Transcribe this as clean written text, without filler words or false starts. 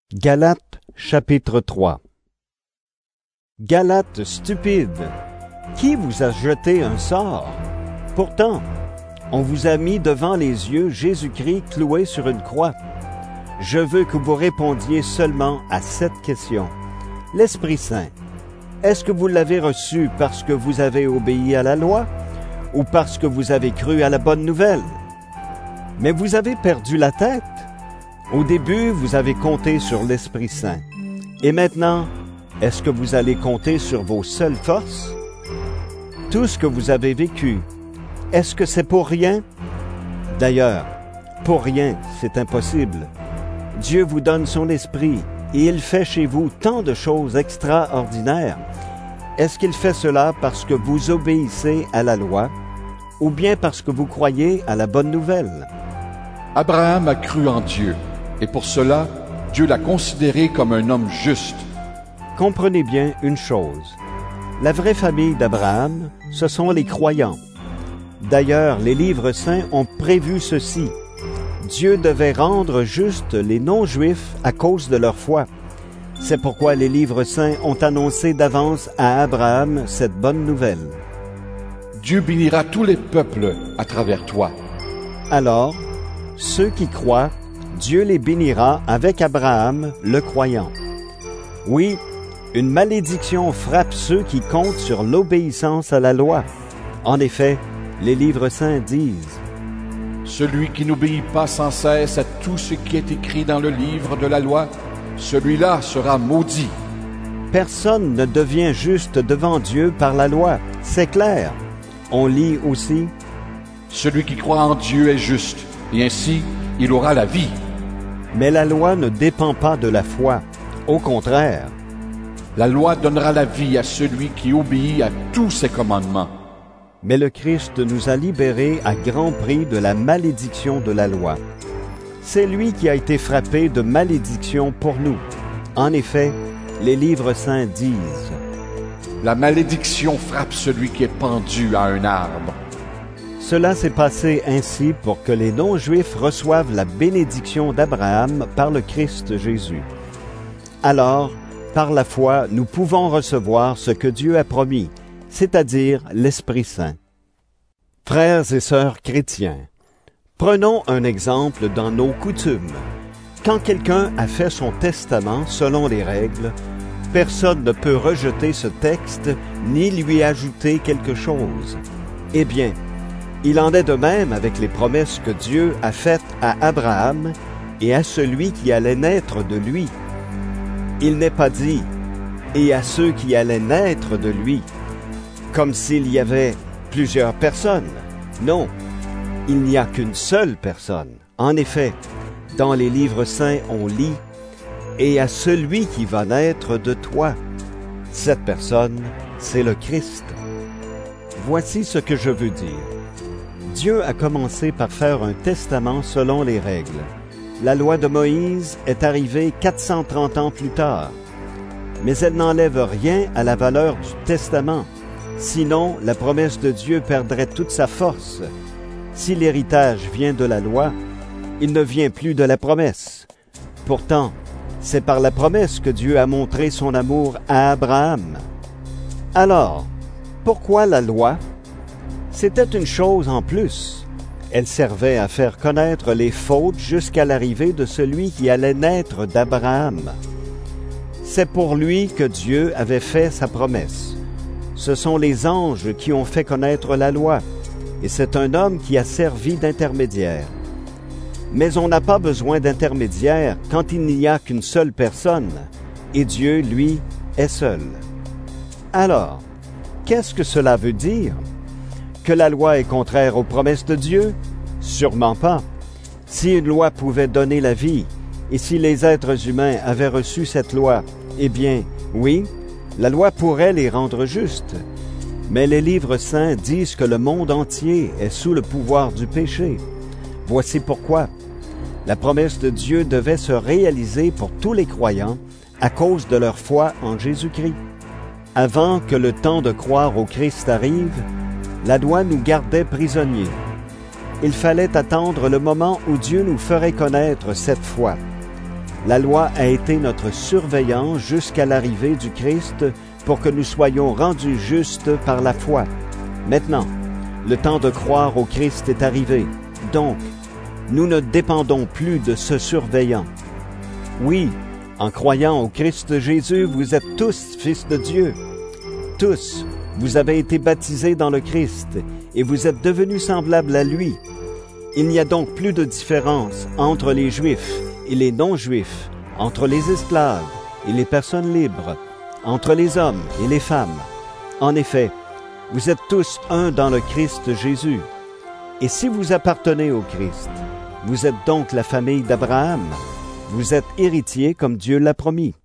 Galates, chapitre 3. Galates stupides, qui vous a jeté un sort? Pourtant, on vous a mis devant les yeux Jésus-Christ cloué sur une croix. Je veux que vous répondiez seulement à cette question. L'Esprit Saint, est-ce que vous l'avez reçu parce que vous avez obéi à la loi ou parce que vous avez cru à la bonne nouvelle? Mais vous avez perdu la tête. Au début, vous avez compté sur l'Esprit Saint. Et maintenant, est-ce que vous allez compter sur vos seules forces? Tout ce que vous avez vécu, est-ce que c'est pour rien? D'ailleurs, pour rien, c'est impossible. Dieu vous donne son esprit et il fait chez vous tant de choses extraordinaires. Est-ce qu'il fait cela parce que vous obéissez à la loi ou bien parce que vous croyez à la bonne nouvelle? Abraham a cru en Dieu, et pour cela, Dieu l'a considéré comme un homme juste. Comprenez bien une chose. La vraie famille d'Abraham, ce sont les croyants. D'ailleurs, les livres saints ont prévu ceci. Dieu devait rendre justes les non-juifs à cause de leur foi. C'est pourquoi les livres saints ont annoncé d'avance à Abraham cette bonne nouvelle. Dieu bénira tous les peuples à travers toi. Alors, ceux qui croient, Dieu les bénira avec Abraham, le croyant. Oui, une malédiction frappe ceux qui comptent sur l'obéissance à la loi. En effet, les livres saints disent: Celui qui n'obéit pas sans cesse à tout ce qui est écrit dans le livre de la loi, celui-là sera maudit. Personne ne devient juste devant Dieu par la loi, c'est clair. On lit aussi: Celui qui croit en Dieu est juste, et ainsi il aura la vie. Mais la loi ne dépend pas de la foi. Au contraire, la loi donnera la vie à celui qui obéit à tous ses commandements. Mais le Christ nous a libérés à grand prix de la malédiction de la loi. C'est lui qui a été frappé de malédiction pour nous. En effet, les livres saints disent: La malédiction frappe celui qui est pendu à un arbre. Cela s'est passé ainsi pour que les non-juifs reçoivent la bénédiction d'Abraham par le Christ Jésus. Alors, par la foi, nous pouvons recevoir ce que Dieu a promis, c'est-à-dire l'Esprit Saint. Frères et sœurs chrétiens, prenons un exemple dans nos coutumes. Quand quelqu'un a fait son testament selon les règles, personne ne peut rejeter ce texte ni lui ajouter quelque chose. Eh bien, il en est de même avec les promesses que Dieu a faites à Abraham et à celui qui allait naître de lui. Il n'est pas dit « et à ceux qui allaient naître de lui », comme s'il y avait plusieurs personnes. Non, il n'y a qu'une seule personne. En effet, dans les livres saints, on lit « et à celui qui va naître de toi ». Cette personne, c'est le Christ. Voici ce que je veux dire. Dieu a commencé par faire un testament selon les règles. La loi de Moïse est arrivée 430 ans plus tard. Mais elle n'enlève rien à la valeur du testament. Sinon, la promesse de Dieu perdrait toute sa force. Si l'héritage vient de la loi, il ne vient plus de la promesse. Pourtant, c'est par la promesse que Dieu a montré son amour à Abraham. Alors, pourquoi la loi? C'était une chose en plus. Elle servait à faire connaître les fautes jusqu'à l'arrivée de celui qui allait naître d'Abraham. C'est pour lui que Dieu avait fait sa promesse. Ce sont les anges qui ont fait connaître la loi, et c'est un homme qui a servi d'intermédiaire. Mais on n'a pas besoin d'intermédiaire quand il n'y a qu'une seule personne, et Dieu, lui, est seul. Alors, qu'est-ce que cela veut dire? Que la loi est contraire aux promesses de Dieu? Sûrement pas. Si une loi pouvait donner la vie, et si les êtres humains avaient reçu cette loi, eh bien, oui, la loi pourrait les rendre justes. Mais les livres saints disent que le monde entier est sous le pouvoir du péché. Voici pourquoi. La promesse de Dieu devait se réaliser pour tous les croyants à cause de leur foi en Jésus-Christ. Avant que le temps de croire au Christ arrive, la loi nous gardait prisonniers. Il fallait attendre le moment où Dieu nous ferait connaître cette foi. La loi a été notre surveillant jusqu'à l'arrivée du Christ pour que nous soyons rendus justes par la foi. Maintenant, le temps de croire au Christ est arrivé. Donc, nous ne dépendons plus de ce surveillant. Oui, en croyant au Christ Jésus, vous êtes tous fils de Dieu. Tous, vous avez été baptisés dans le Christ et vous êtes devenus semblables à lui. Il n'y a donc plus de différence entre les Juifs et les non-Juifs, entre les esclaves et les personnes libres, entre les hommes et les femmes. En effet, vous êtes tous un dans le Christ Jésus. Et si vous appartenez au Christ, vous êtes donc la famille d'Abraham. Vous êtes héritiers comme Dieu l'a promis.